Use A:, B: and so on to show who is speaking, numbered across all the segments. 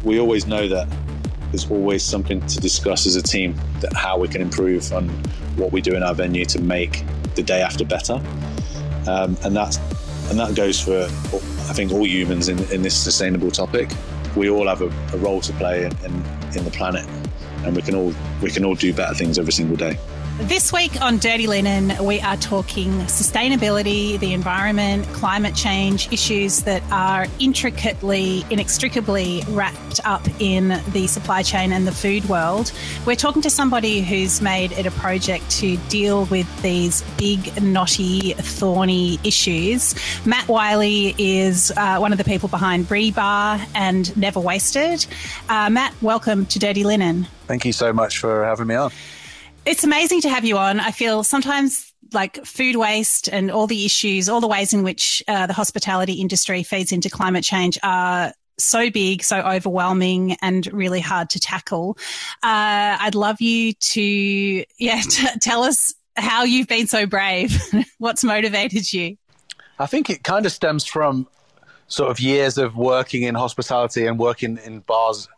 A: we always know that there's always something to discuss as a team, that how we can improve on what we do in our venue to make the day after better. And that goes for, I think, all humans in this sustainable topic. We all have a role to play in the planet, and we can all do better things every single day.
B: This week on Dirty Linen, we are talking sustainability, the environment, climate change, issues that are inextricably wrapped up in the supply chain and the food world. We're talking to somebody who's made it a project to deal with these big, knotty, thorny issues. Matt Wiley is one of the people behind Rebar and Never Wasted. Matt, welcome to Dirty Linen.
C: Thank you so much for having me on.
B: It's amazing to have you on. I feel sometimes like food waste and all the issues, all the ways in which the hospitality industry feeds into climate change are so big, so overwhelming, and really hard to tackle. I'd love you to tell us how you've been so brave. What's motivated you?
C: I think it kind of stems from sort of years of working in hospitality and working in bars,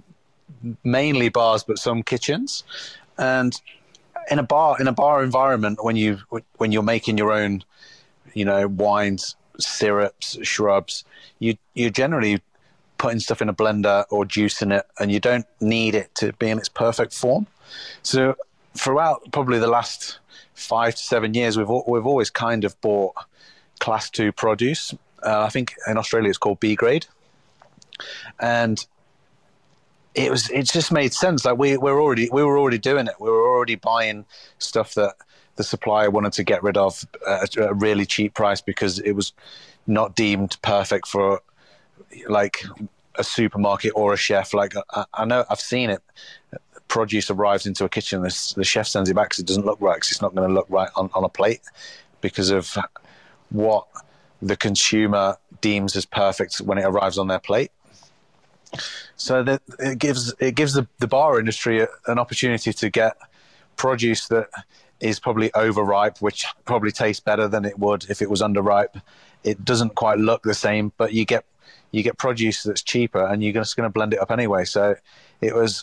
C: mainly bars, but some kitchens. And in a bar environment, when you're making your own, wines, syrups, shrubs, you're generally putting stuff in a blender or juicing it, and you don't need it to be in its perfect form. So throughout probably the last 5 to 7 years, we've always kind of bought Class 2 produce. I think in Australia it's called B grade, and it just made sense. Like we were already doing it. We were already buying stuff that the supplier wanted to get rid of at a really cheap price because it was not deemed perfect for like a supermarket or a chef. Like I know I've seen it. Produce arrives into a kitchen. The chef sends it back because it doesn't look right. Because it's not going to look right on a plate because of what the consumer deems as perfect when it arrives on their plate. So that it gives the bar industry an opportunity to get produce that is probably overripe, which probably tastes better than it would if it was underripe. It doesn't quite look the same, but you get produce that's cheaper, and you're just going to blend it up anyway. So it was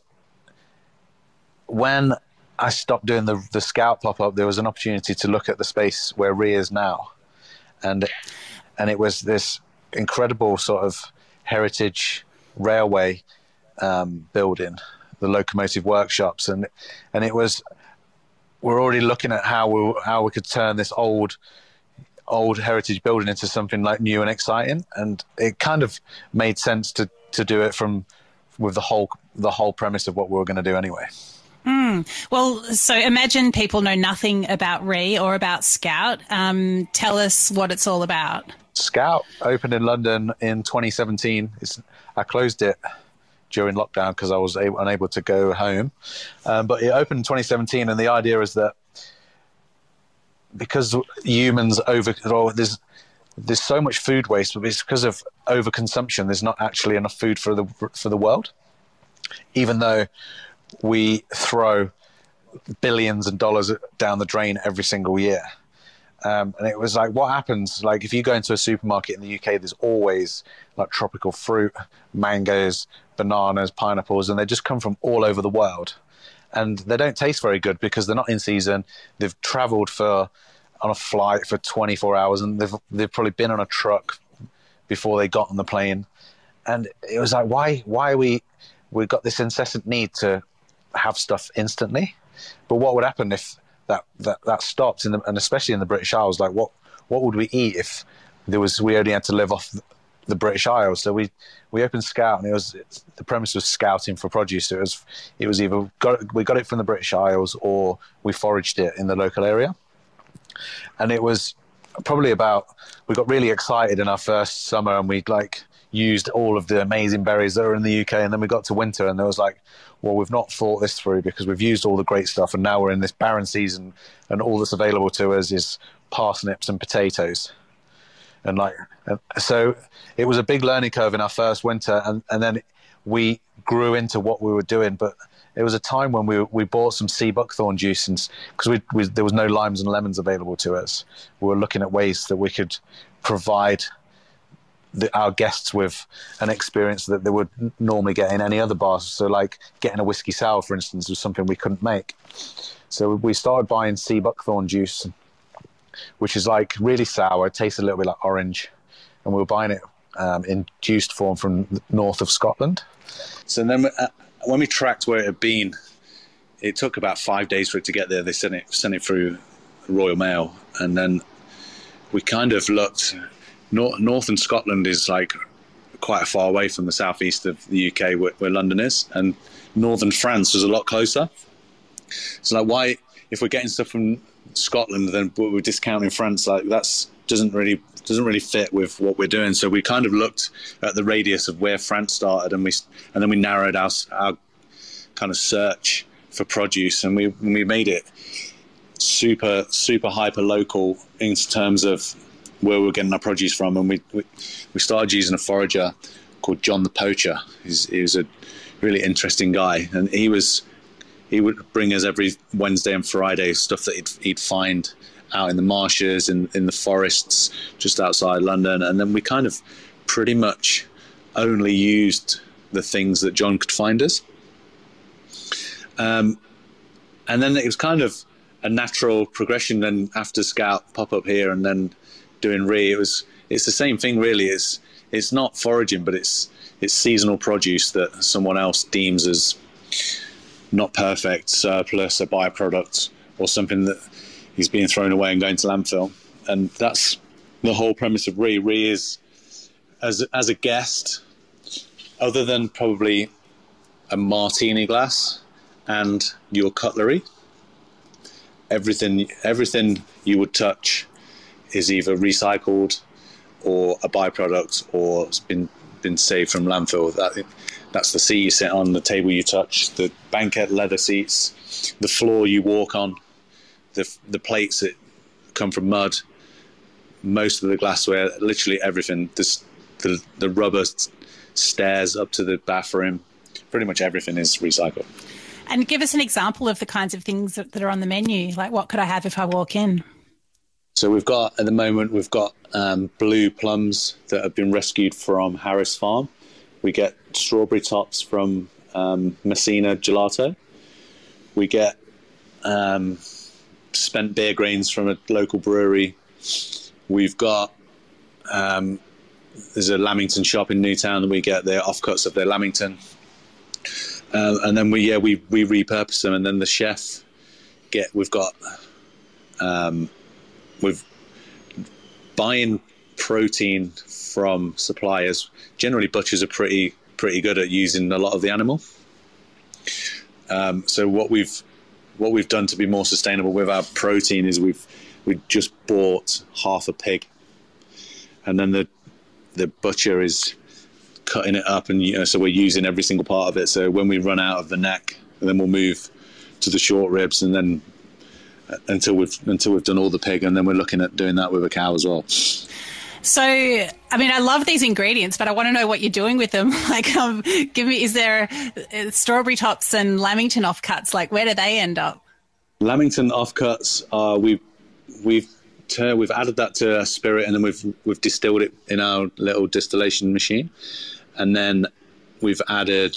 C: when I stopped doing the Scout pop-up, there was an opportunity to look at the space where Ree is now, and it was this incredible sort of heritage railway building, the locomotive workshops, and it was, we're already looking at how we could turn this old heritage building into something like new and exciting, and it kind of made sense to do it with the whole premise of what we were going to do anyway.
B: Well, so imagine people know nothing about Ree or about Scout. Tell us what it's all about.
C: Scout opened in London in 2017. I closed it during lockdown because I was unable to go home. But it opened in 2017, and the idea is that because humans there's so much food waste, but it's because of overconsumption. There's not actually enough food for the world, even though we throw billions of dollars down the drain every single year. And it was like, what happens? Like, if you go into a supermarket in the UK, there's always like tropical fruit, mangoes, bananas, pineapples, and they just come from all over the world. And they don't taste very good because they're not in season. They've traveled on a flight for 24 hours, and they've probably been on a truck before they got on the plane. And it was like, why we got this incessant need to have stuff instantly. But what would happen if that stopped, and especially in the British Isles? Like, what would we eat if we only had to live off the British Isles? So we opened Scout, and the premise was scouting for produce. So it was either we got it from the British Isles or we foraged it in the local area. And it was probably we got really excited in our first summer, and we used all of the amazing berries that are in the UK, and then we got to winter, and there was like, well, we've not thought this through because we've used all the great stuff, and now we're in this barren season, and all that's available to us is parsnips and potatoes. And so it was a big learning curve in our first winter, and then we grew into what we were doing. But it was a time when we bought some sea buckthorn juice, and because there was no limes and lemons available to us, we were looking at ways that we could provide our guests with an experience that they would normally get in any other bars. So like getting a whiskey sour, for instance, was something we couldn't make. So we started buying sea buckthorn juice, which is like really sour, it tastes a little bit like orange. And we were buying it in juiced form from the north of Scotland.
A: So then when we tracked where it had been, it took about 5 days for it to get there. They sent it through Royal Mail. And then we kind of looked, northern Scotland is like quite far away from the southeast of the UK where London is. And northern France was a lot closer. So like, why, if we're getting stuff from Scotland, then we're discounting France? Like that's doesn't really fit with what we're doing. So we kind of looked at the radius of where France started, and then we narrowed our kind of search for produce, and we made it super hyper local in terms of where we're getting our produce from. And we started using a forager called John the Poacher. He was a really interesting guy, and he would bring us every Wednesday and Friday stuff that he'd find out in the marshes, in the forests just outside London. And then we kind of pretty much only used the things that John could find us. And then it was kind of a natural progression. Then after Scout, pop up here, and then doing Ree, it's the same thing really. It's not foraging, but it's seasonal produce that someone else deems as not perfect, surplus, a byproduct, or something that is being thrown away and going to landfill. And that's the whole premise of Ree. Ree is, as a guest, other than probably a martini glass and your cutlery, everything you would touch is either recycled or a byproduct, or it's been saved from landfill. That's the seat you sit on, the table you touch, the banquette leather seats, the floor you walk on, the plates that come from mud, most of the glassware, literally everything. The rubber stairs up to the bathroom, pretty much everything is recycled.
B: And give us an example of the kinds of things that are on the menu. Like, what could I have if I walk in?
A: So at the moment, we've got blue plums that have been rescued from Harris Farm. We get strawberry tops from Messina Gelato. We get spent beer grains from a local brewery. We've got there's a Lamington shop in Newtown, and we get their offcuts of their Lamington. And then we repurpose them, and then the chef we're buying protein from suppliers. Generally, butchers are pretty good at using a lot of the animal. So what we've done to be more sustainable with our protein is we just bought half a pig, and then the butcher is cutting it up, and so we're using every single part of it. So when we run out of the neck, then we'll move to the short ribs, and then until we've done all the pig, and then we're looking at doing that with a cow as well.
B: So, I mean, I love these ingredients, but I want to know what you're doing with them. Like, is there strawberry tops and Lamington offcuts? Like, where do they end up?
A: Lamington offcuts are we've added that to our spirit, and then we've distilled it in our little distillation machine, and then we've added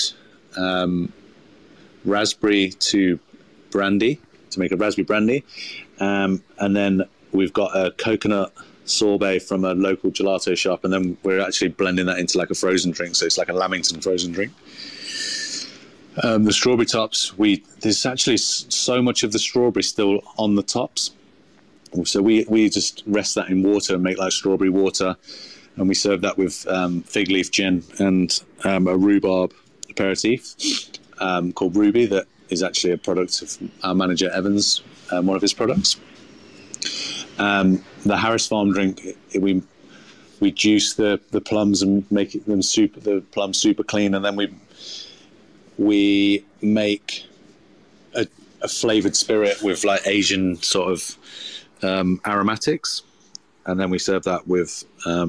A: raspberry to brandy to make a raspberry brandy, and then we've got a coconut sorbet from a local gelato shop, and then we're actually blending that into like a frozen drink, so it's like a Lamington frozen drink. The strawberry tops, there's actually so much of the strawberry still on the tops, so we just rest that in water and make like strawberry water, and we serve that with fig leaf gin and a rhubarb aperitif called Ruby, that is actually a product of our manager Evans, one of his products. The Harris Farm drink, we juice the plums and make the plums super clean, and then we make a flavored spirit with like Asian sort of aromatics, and then we serve that with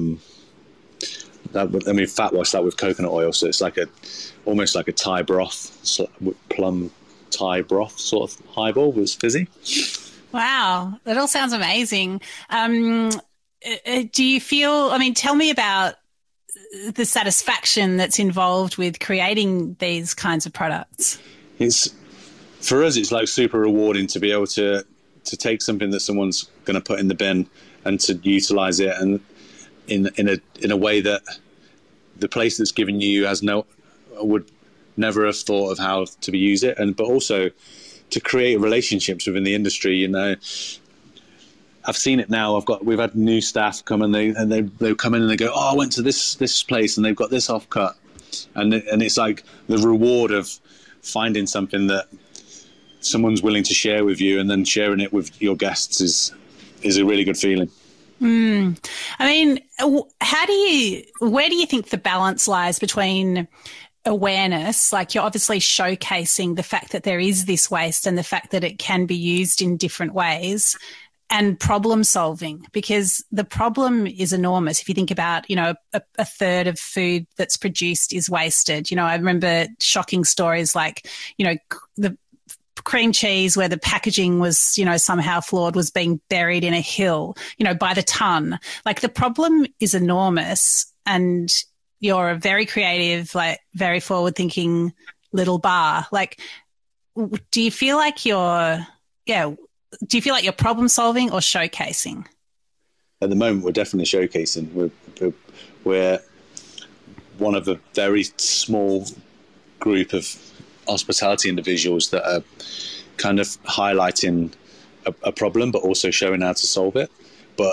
A: we fat wash that with coconut oil, so it's like almost like a Thai broth, plum Thai broth sort of highball was fizzy.
B: Wow, that all sounds amazing. Do you feel, tell me about the satisfaction that's involved with creating these kinds of products?
A: For us, it's like super rewarding to be able to take something that someone's going to put in the bin and to utilize it, and in a way that the place that's given you would never have thought of how to use it, but also to create relationships within the industry. You know, I've seen it now. We've had new staff come and they come in and they go, oh, I went to this place and they've got this offcut, and it's like the reward of finding something that someone's willing to share with you, and then sharing it with your guests is a really good feeling.
B: I mean, where do you think the balance lies between awareness, like you're obviously showcasing the fact that there is this waste and the fact that it can be used in different ways, and problem solving? Because the problem is enormous. If you think about, you know, a third of food that's produced is wasted. You know, I remember shocking stories like, you know, the cream cheese where the packaging was, you know, somehow flawed, was being buried in a hill, you know, by the ton. Like, the problem is enormous, and you're a very creative, like very forward thinking little bar. Like, do you feel like you're problem solving or showcasing?
A: At the moment, we're definitely showcasing. We're one of a very small group of hospitality individuals that are kind of highlighting a problem, but also showing how to solve it. But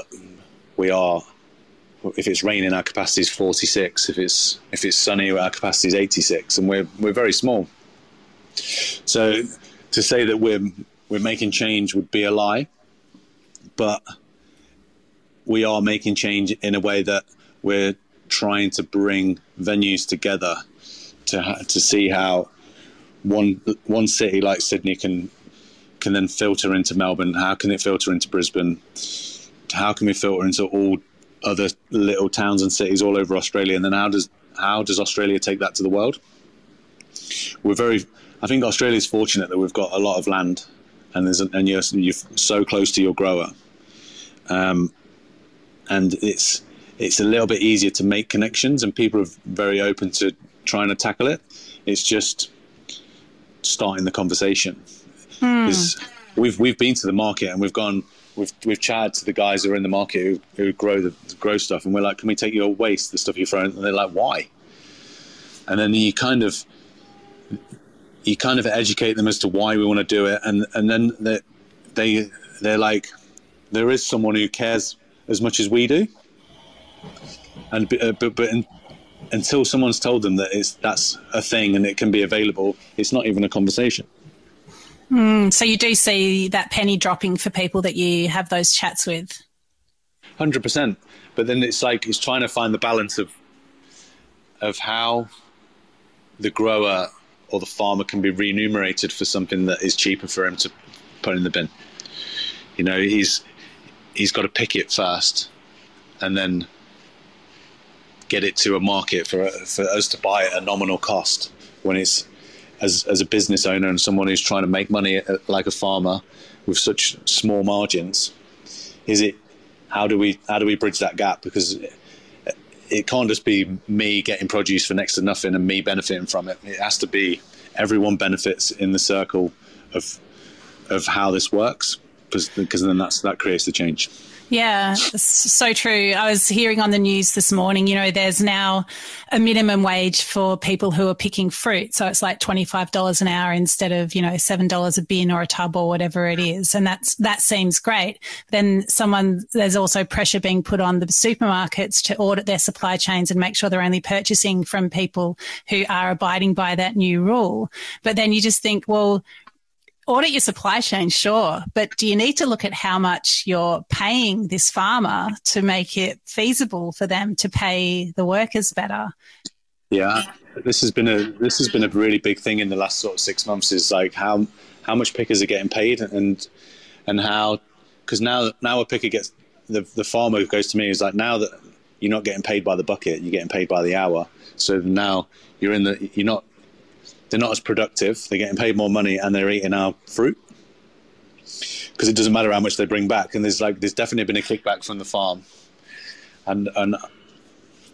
A: if it's raining, our capacity is 46. If it's sunny, our capacity is 86, and we're very small. So to say that we're making change would be a lie, but we are making change in a way that we're trying to bring venues together to see how one city like Sydney can then filter into Melbourne. How can it filter into Brisbane? How can we filter into all other little towns and cities all over Australia? And then how does Australia take that to the world? I think Australia's fortunate that we've got a lot of land, and you're so close to your grower, and it's a little bit easier to make connections, and people are very open to trying to tackle it. It's just starting the conversation. We've been to the market, and we've chatted to the guys who are in the market who grow stuff, and we're like, can we take your waste, the stuff you're throwing? And they're like, why? And then you kind of educate them as to why we want to do it, and then they're like, there is someone who cares as much as we do, but until someone's told them that that's a thing and it can be available, it's not even a conversation.
B: So you do see that penny dropping for people that you have those chats with?
A: 100%. But then it's trying to find the balance of how the grower or the farmer can be remunerated for something that is cheaper for him to put in the bin. You know, he's got to pick it first and then get it to a market for us to buy at a nominal cost, when it's as a business owner and someone who's trying to make money like a farmer with such small margins. How do we bridge that gap? Because it can't just be me getting produce for next to nothing and me benefiting from it. It has to be everyone benefits in the circle of how this works, because then that creates the change.
B: Yeah, so true. I was hearing on the news this morning, you know, there's now a minimum wage for people who are picking fruit. So it's like $25 an hour instead of, you know, $7 a bin or a tub or whatever it is. And that seems great. Then there's also pressure being put on the supermarkets to audit their supply chains and make sure they're only purchasing from people who are abiding by that new rule. But then you just think, well, audit your supply chain, sure, but do you need to look at how much you're paying this farmer to make it feasible for them to pay the workers better?
A: Yeah, this has been a really big thing in the last sort of 6 months, is like how much pickers are getting paid, and how, because now a picker gets, the farmer who goes to me is like, now that you're not getting paid by the bucket, you're getting paid by the hour. So now they're not as productive, they're getting paid more money, and they're eating our fruit, because it doesn't matter how much they bring back. And there's definitely been a kickback from the farm, and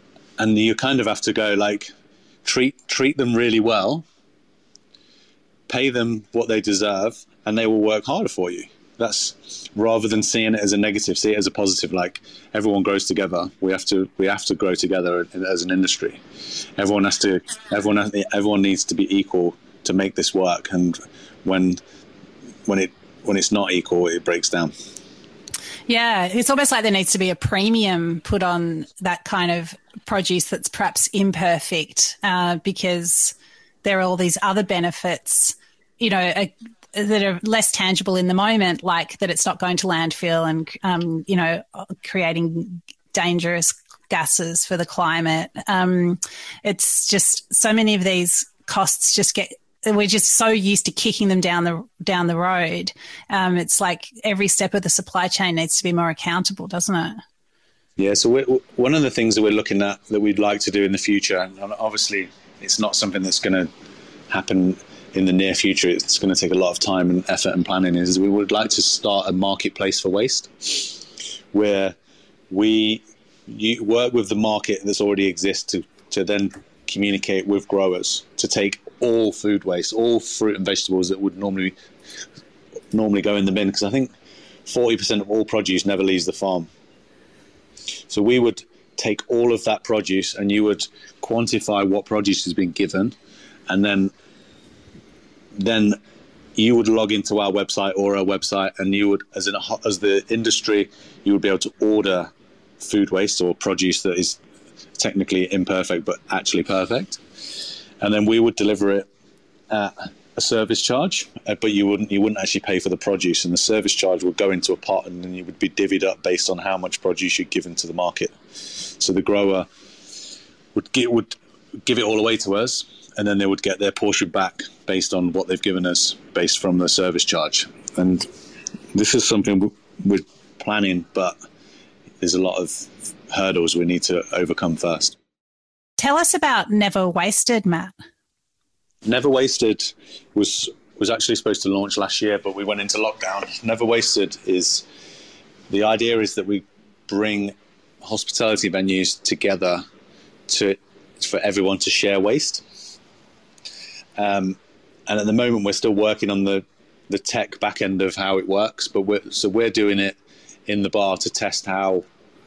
A: and you kind of have to go like treat them really well, pay them what they deserve, and they will work harder for you. That's rather than seeing it as a negative, see it as a positive. Like everyone grows together. We have to grow together as an industry. Everyone needs to be equal to make this work. And when it's not equal, it breaks down.
B: Yeah, it's almost like there needs to be a premium put on that kind of produce that's perhaps imperfect, because there are all these other benefits, that are less tangible in the moment, like that it's not going to landfill and, creating dangerous gases for the climate. It's just so many of these costs we're just so used to kicking them down the road. It's like every step of the supply chain needs to be more accountable, doesn't it?
A: Yeah. So one of the things that we're looking at that we'd like to do in the future, and obviously it's not something that's going to happen in the near future, it's going to take a lot of time and effort and planning, is we would like to start a marketplace for waste where you work with the market that's already exists to then communicate with growers to take all food waste, all fruit and vegetables that would normally go in the bin, because I think 40% of all produce never leaves the farm. So we would take all of that produce and you would quantify what produce has been given, and then you would log into our website or our website, and you would, as the industry, you would be able to order food waste or produce that is technically imperfect but actually perfect, and then we would deliver it at a service charge, but you wouldn't actually pay for the produce, and the service charge would go into a pot, and then you would be divvied up based on how much produce you'd given to the market. So the grower would give it all away to us, and then they would get their portion back based on what they've given us based from the service charge. And this is something we're planning, but there's a lot of hurdles we need to overcome first.
B: Tell us about Never Wasted, Matt.
A: Never Wasted was actually supposed to launch last year, but we went into lockdown. Never Wasted the idea is that we bring hospitality venues together for everyone to share waste. And at the moment, we're still working on the tech back end of how it works, but we're doing it in the bar to test how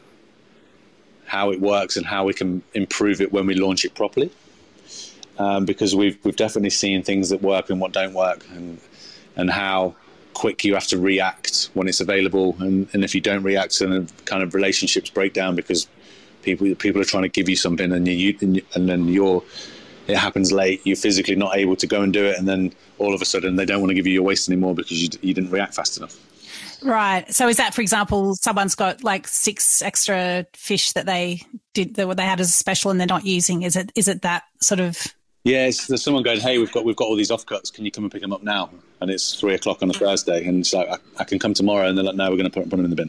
A: it works and how we can improve it when we launch it properly. Because we've definitely seen things that work and what don't work, and how quick you have to react when it's available, and if you don't react, then kind of relationships break down because people are trying to give you something, and then it happens late, you're physically not able to go and do it, and then all of a sudden they don't want to give you your waste anymore because you didn't react fast enough.
B: Right. So is that, for example, someone's got like 6 extra fish that they had as a special and they're not using? Is it that sort of?
A: Yeah, there's someone going, hey, we've got all these offcuts. Can you come and pick them up now? And it's 3:00 on a Thursday, and it's like, I can come tomorrow. And they're like, no, we're going to put them in the bin.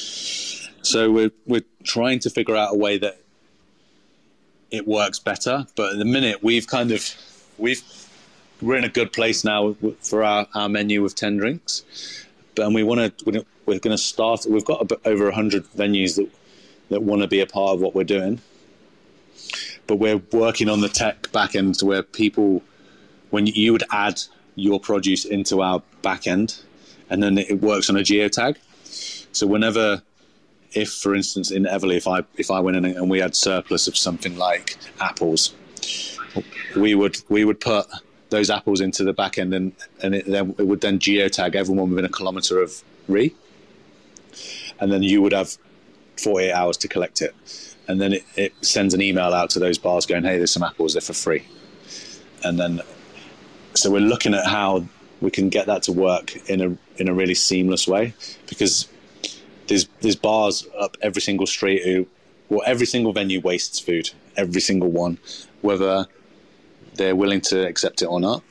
A: So we're trying to figure out a way that it works better. But at the minute, we're in a good place now for our menu with 10 drinks. But we're going to start. We've got over 100 venues that want to be a part of what we're doing. But we're working on the tech back end to where people, when you would add your produce into our back end, and then it works on a geotag. So if for instance in Everley, if I went in and we had surplus of something like apples, we would put those apples into the back end, and it would then geotag everyone within a kilometre of Ree, and then you would have 48 hours to collect it. And then it sends an email out to those bars going, hey, there's some apples, they're for free. And then, so we're looking at how we can get that to work in a really seamless way, because there's bars up every single street every single venue wastes food, every single one, whether they're willing to accept it or not.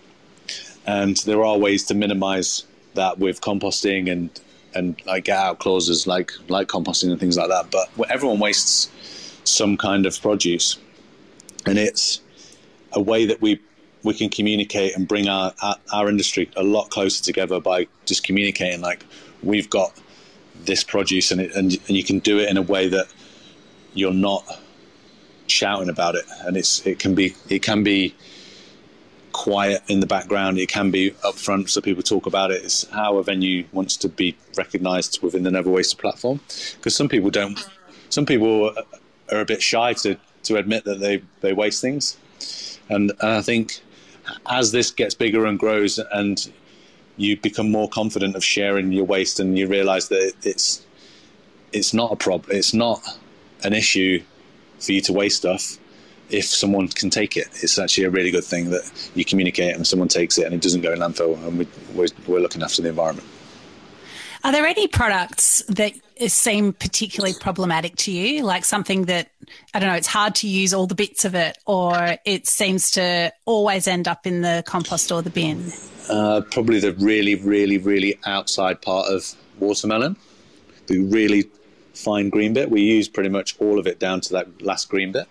A: And there are ways to minimize that with composting and like get out clauses like composting and things like that. But everyone wastes some kind of produce, and it's a way that we can communicate and bring our industry a lot closer together by just communicating like, we've got this produce and you can do it in a way that you're not shouting about it, and it can be quiet in the background, it can be upfront, so people talk about it. It's how a venue wants to be recognised within the Never Wasted platform, because some people are a bit shy to admit that they waste things, and I think as this gets bigger and grows and you become more confident of sharing your waste, and you realise that it's not a problem, it's not an issue for you to waste stuff. If someone can take it, it's actually a really good thing that you communicate and someone takes it and it doesn't go in landfill, and we're looking after the environment.
B: Are there any products that seem particularly problematic to you, like something that, I don't know, it's hard to use all the bits of it, or it seems to always end up in the compost or the bin?
A: Probably the really, really, really outside part of watermelon, the really fine green bit. We use pretty much all of it down to that last green bit.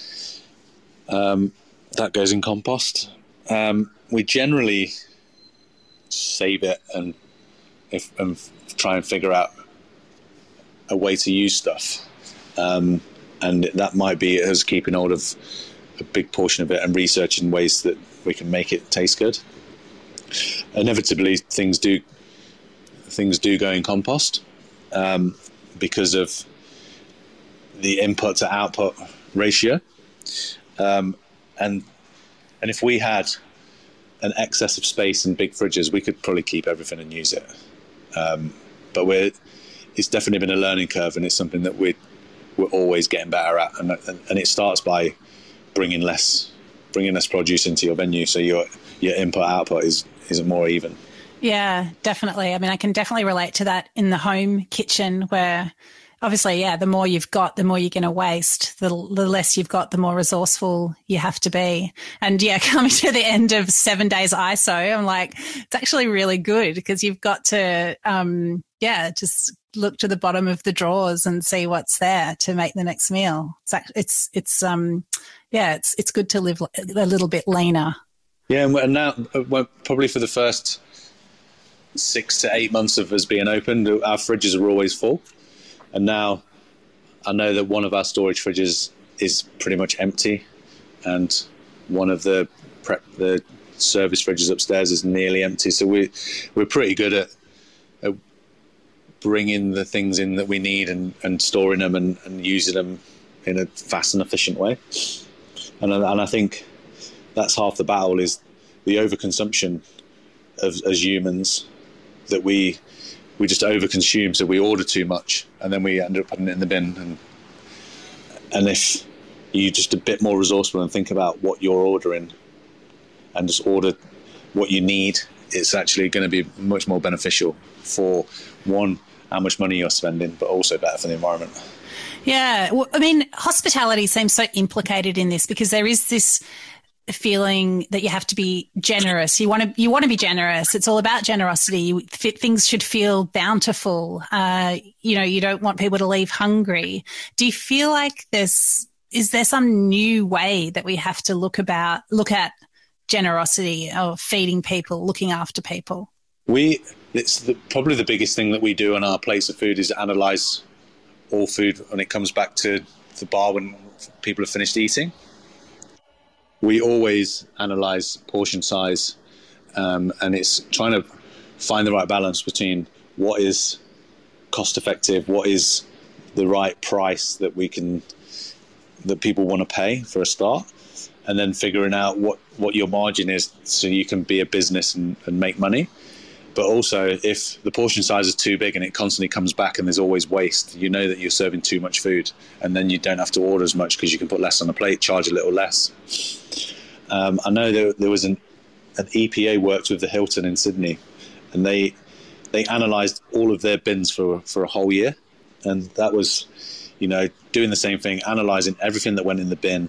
A: That goes in compost. We generally save it and try and figure out a way to use stuff. And that might be us keeping hold of a big portion of it and researching ways that we can make it taste good. Inevitably, things do go in compost because of the input to output ratio. And if we had an excess of space in big fridges, we could probably keep everything and use it. But it's definitely been a learning curve, and it's something that we're always getting better at. And it starts by bringing less produce into your venue, so your input output is more even.
B: Yeah, definitely. I mean, I can definitely relate to that in the home kitchen, where obviously, yeah, the more you've got, the more you're going to waste. The less you've got, the more resourceful you have to be. And yeah, coming to the end of 7 days ISO, I'm like, it's actually really good, because you've got to, just look to the bottom of the drawers and see what's there to make the next meal. It's good to live a little bit leaner.
A: Yeah, and now probably for the first 6 to 8 months of us being open, our fridges are always full. And now I know that one of our storage fridges is pretty much empty, and one of the service fridges upstairs is nearly empty. So we're pretty good at bringing the things in that we need and storing them and using them in a fast and efficient way. And I think that's half the battle, is the overconsumption as humans, that we just overconsume, so we order too much and then we end up putting it in the bin. And if you just a bit more resourceful and think about what you're ordering and just order what you need, it's actually going to be much more beneficial for, one, how much money you're spending, but also better for the environment.
B: Yeah. Well, I mean, hospitality seems so implicated in this, because there is this feeling that you have to be generous. You want to be generous. It's all about generosity. Things should feel bountiful. You don't want people to leave hungry. Do you feel like is there some new way that we have to look at generosity, or feeding people, looking after people? Probably the biggest thing that we do on our Plates of Food is analyse all food when it comes back to the bar when people have finished eating. We always analyse portion size, and it's trying to find the right balance between what is cost effective, what is the right price that people want to pay for a start, and then figuring out what your margin is so you can be a business and make money. But also, if the portion size is too big and it constantly comes back and there's always waste, you know that you're serving too much food, and then you don't have to order as much because you can put less on the plate, charge a little less. I know there was an EPA worked with the Hilton in Sydney, and they analysed all of their bins for a whole year, and that was, doing the same thing, analysing everything that went in the bin.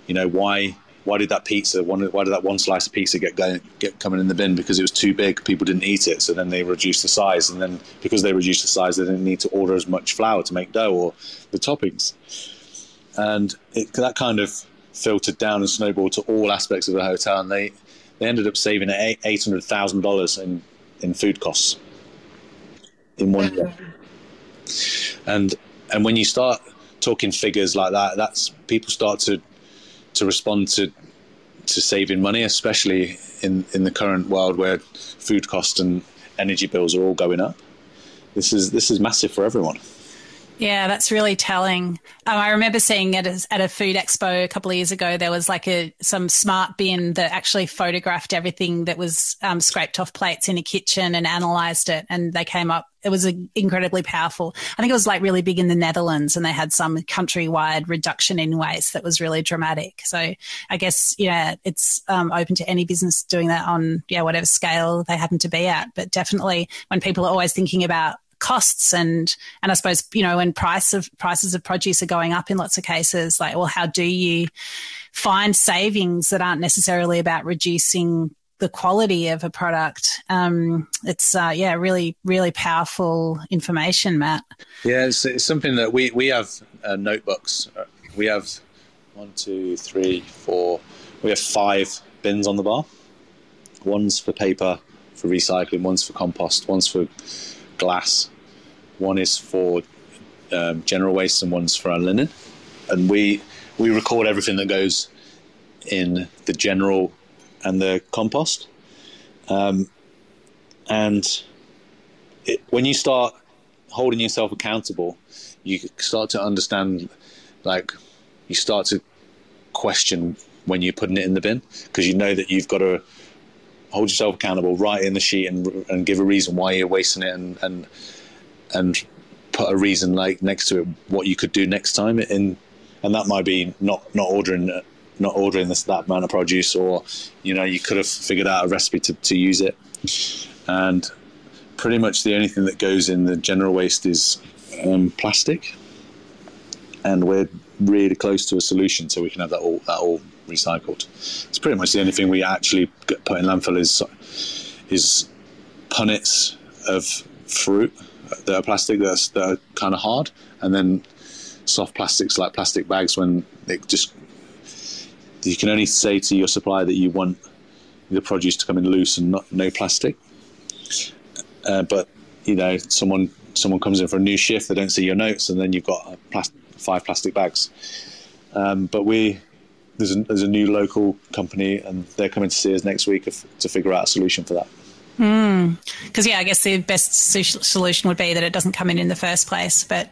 B: Why did that one slice of pizza get coming in the bin? Because it was too big, people didn't eat it, so then they reduced the size, and then because they reduced the size, they didn't need to order as much flour to make dough or the toppings, and that kind of filtered down and snowballed to all aspects of the hotel, and they ended up saving $800,000 in food costs in 1 year. And when you start
A: talking figures like that, that's people start to respond to saving money, especially in the current world where food costs and energy bills are all going up. This is massive for everyone.
B: Yeah, that's really telling. I remember seeing at a food expo a couple of years ago, there was like some smart bin that actually photographed everything that was scraped off plates in a kitchen and analysed it, and they came up. It was incredibly powerful. I think it was like really big in the Netherlands, and they had some countrywide reduction in waste that was really dramatic. So I guess, it's open to any business doing that on, whatever scale they happen to be at. But definitely when people are always thinking about costs and I suppose, when prices of produce are going up in lots of cases, like, well, how do you find savings that aren't necessarily about reducing the quality of a product? It's really, really powerful information, Matt.
A: Yeah, it's something that we have notebooks. We have 1, 2, 3, 4. We have 5 bins on the bar. One's for paper, for recycling. One's for compost. One's for glass. One is for general waste, and one's for our linen. And we record everything that goes in the general and the compost. When you start holding yourself accountable, you start to understand, like, you start to question when you're putting it in the bin, because you know that you've got to hold yourself accountable, write in the sheet and give a reason why you're wasting it, and put a reason like next to it what you could do next time. And that might be not ordering that amount of produce, or you could have figured out a recipe to use it. And pretty much the only thing that goes in the general waste is plastic, and we're really close to a solution so we can have that all recycled. It's pretty much the only thing we actually put in landfill is punnets of fruit that are plastic, that are kind of hard, and then soft plastics like plastic bags, when you can only say to your supplier that you want the produce to come in loose and no plastic. But someone comes in for a new shift, they don't see your notes, and then you've got 5 plastic bags. But there's a new local company, and they're coming to see us next week to figure out a solution for that.
B: Because I guess the best solution would be that it doesn't come in the first place. But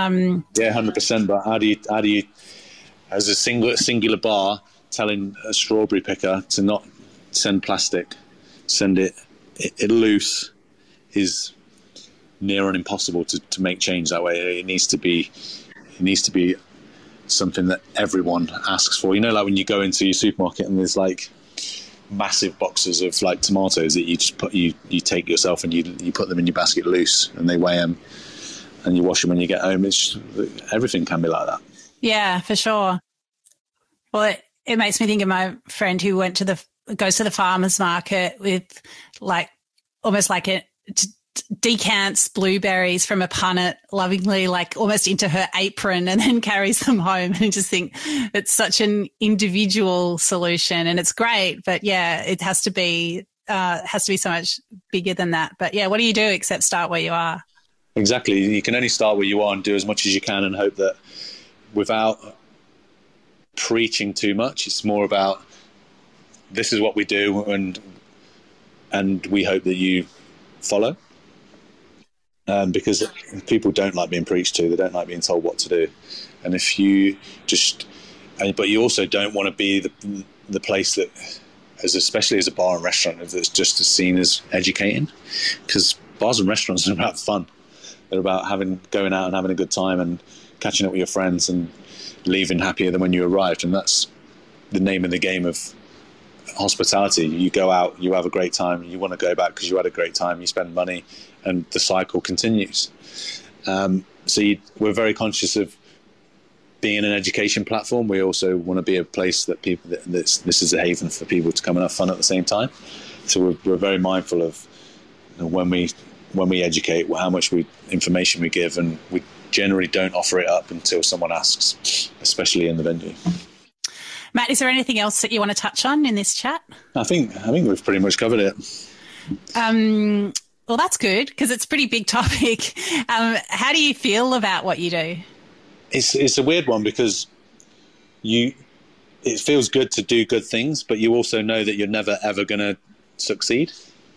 A: 100%. But how do you, as a singular bar, telling a strawberry picker to not send plastic, send it loose, is near on impossible to make change that way. It needs to be something that everyone asks for. Like when you go into your supermarket and there's like massive boxes of like tomatoes that you just you take yourself and you put them in your basket loose, and they weigh them, and you wash them when you get home. Everything can be like that.
B: Yeah, for sure. Well, it makes me think of my friend who goes to the farmer's market with almost like decants blueberries from a punnet lovingly, like almost into her apron, and then carries them home. And I just think it's such an individual solution, and it's great, but it has to be so much bigger than that. But what do you do except start where you are?
A: Exactly. You can only start where you are and do as much as you can, and hope that without preaching too much, it's more about this is what we do, and we hope that you follow. Because people don't like being preached to, they don't like being told what to do. And if you but you also don't want to be the place that, especially as a bar and restaurant, that's just as seen as educating, because bars and restaurants are about fun. They're about going out and having a good time and catching up with your friends and leaving happier than when you arrived. And that's the name of the game of hospitality. You go out, you have a great time, you want to go back because you had a great time, you spend money, and the cycle continues. We're very conscious of being an education platform. We also want to be a place that this is a haven for people to come and have fun at the same time. So we're very mindful of when we educate, how much information we give, and we generally don't offer it up until someone asks, especially in the venue.
B: Matt, is there anything else that you want to touch on in this chat?
A: I think we've pretty much covered it.
B: Well, that's good, because it's a pretty big topic. How do you feel about what you do?
A: It's a weird one because it feels good to do good things, but you also know that you're never ever going to succeed.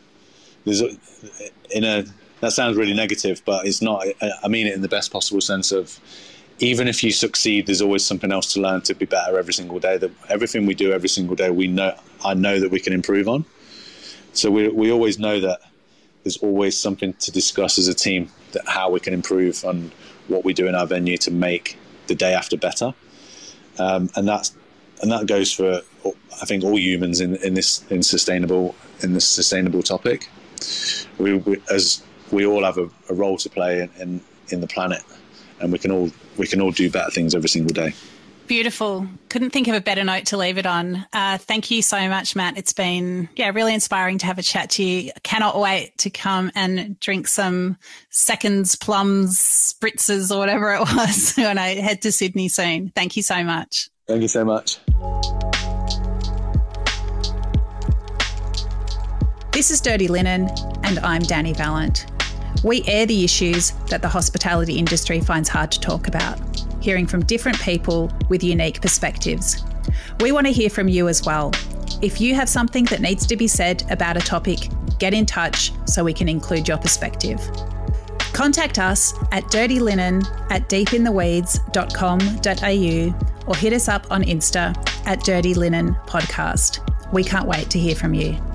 A: That sounds really negative, but it's not. I mean it in the best possible sense of, even if you succeed, there's always something else to learn to be better every single day. That everything we do every single day, I know that we can improve on. So we always know that there's always something to discuss as a team, that how we can improve on what we do in our venue to make the day after better. And that goes for, I think, all humans in this sustainable topic. We all have a role to play in the planet, and we can all do better things every single day.
B: Beautiful. Couldn't think of a better note to leave it on. Thank you so much, Matt. It's been really inspiring to have a chat to you. Cannot wait to come and drink some seconds, plums, spritzers, or whatever it was when I head to Sydney soon. Thank you so much.
A: Thank you so much.
B: This is Dirty Linen, and I'm Danny Vallant. We air the issues that the hospitality industry finds hard to talk about, hearing from different people with unique perspectives. We want to hear from you as well. If you have something that needs to be said about a topic, get in touch so we can include your perspective. Contact us at dirtylinenat deepintheweeds.com.au or hit us up on Insta at Dirty Linen Podcast. We can't wait to hear from you.